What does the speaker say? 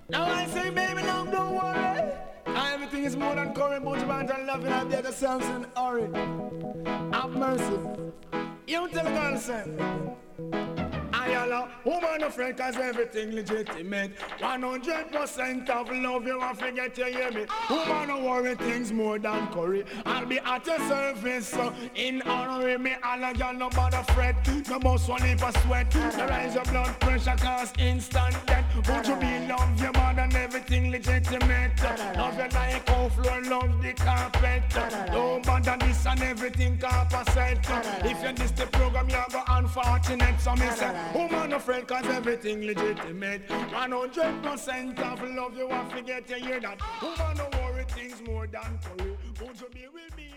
Now I say, baby, now don't worry. Everything is more than curry, but you want to love it. I did the songs in hurry. Have mercy. You tell the girl, say, I allow woman afraid cause everything legitimate. 100% of love you want to get, you hear me? Woman don't worry, things more than curry. I'll be at your service, so in honor me, all a girl no bother fret. No boss one heap of sweat. No rise your blood pressure cause instant death. Would you be love your man and everything legitimate? Love you like how floor, love the carpet. Don't bother this and everything composite. If you diss the program, you go unfortunate. So me say, woman afraid cause everything legitimate. 100% of love you want to get, you hear that? Woman don't worry, things more than curry. Would you be with me?